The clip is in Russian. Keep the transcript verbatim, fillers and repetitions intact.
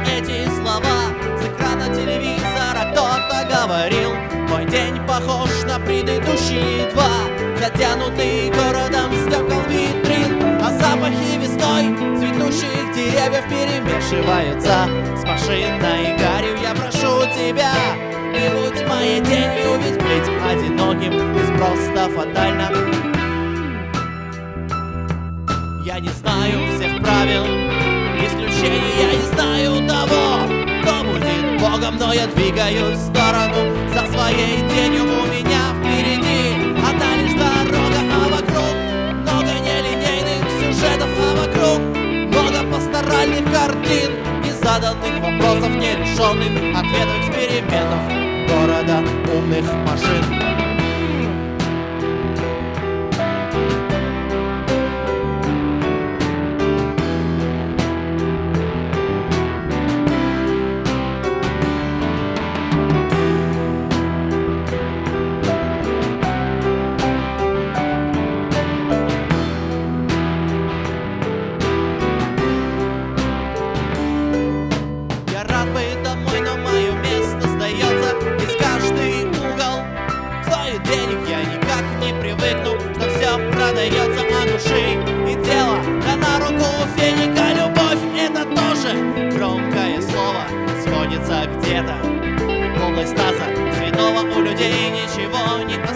эти слова с экрана телевизора кто-то говорил. Мой день похож на предыдущие два, затянутый городом стекол витрин. А запахи весной цветущих деревьев перемешиваются с машинной гарью. Я прошу тебя, не будь моей тенью, ведь быть одиноким здесь просто фатально. Я не знаю всех правил, исключений я не знаю того, кто будет Богом, но я двигаюсь в сторону за своей тенью. У меня впереди одна лишь дорога, а вокруг много нелинейных сюжетов, а вокруг много пасторальных картин, незаданных вопросов, нерешенных ответов, экспериментов города умных машин. Я никак не привыкну, что все продается от души и тела, да на руку феника. Любовь — это тоже громкое слово, сводится где-то в область таза святого. У людей ничего не